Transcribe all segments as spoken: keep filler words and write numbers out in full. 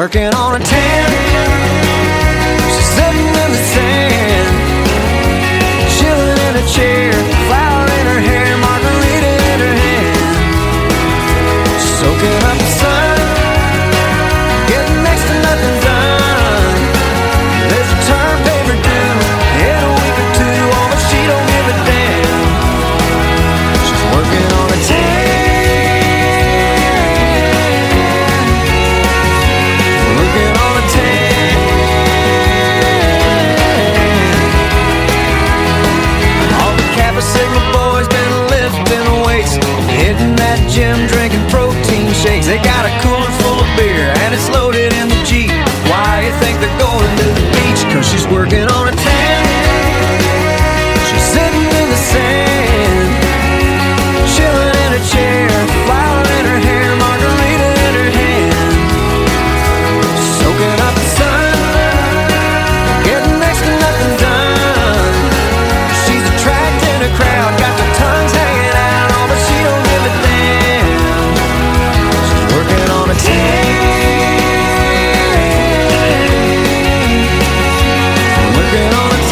working on a tan. She's sitting in the sand, chilling in a chair, flower in her hair, margarita in her hand. She's soaking up the sun, getting next to nothing done. There's a term paper due in a week or two, oh, but she don't give a damn. She's working on a tan. Gym drinking protein shakes. They got a cooler full of beer and it's loaded in the Jeep. Why you think they're going to the beach? Cause she's working on a tan. She's sitting in the sand, chilling in a chair, flower in her hair, margarita in her hand. Soaking up the sun, getting next to nothing done. She's attracting a crowd, got the tongues hanging out, oh, but she don't give a damn. On a tan. Working on a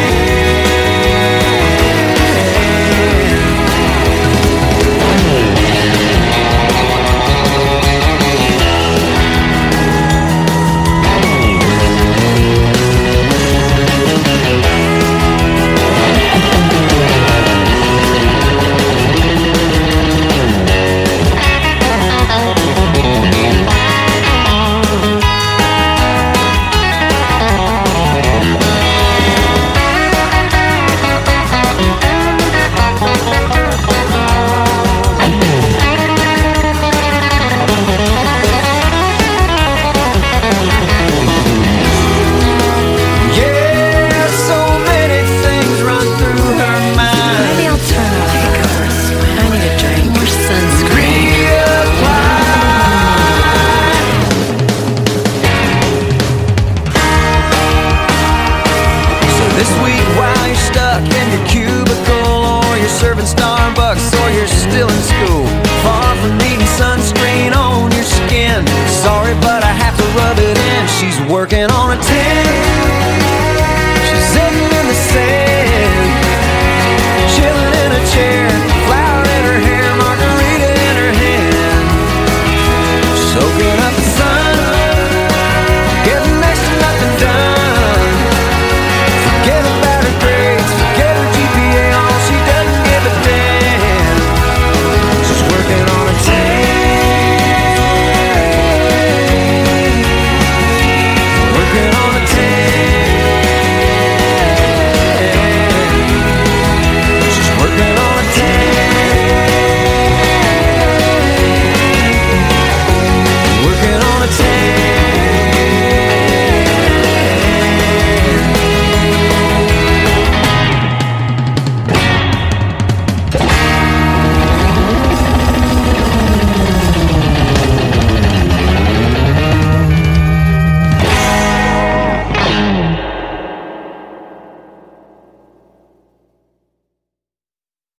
serving Starbucks or you're still in school, far from needing sunscreen on your skin. Sorry, but I have to rub it in. She's working on a tan.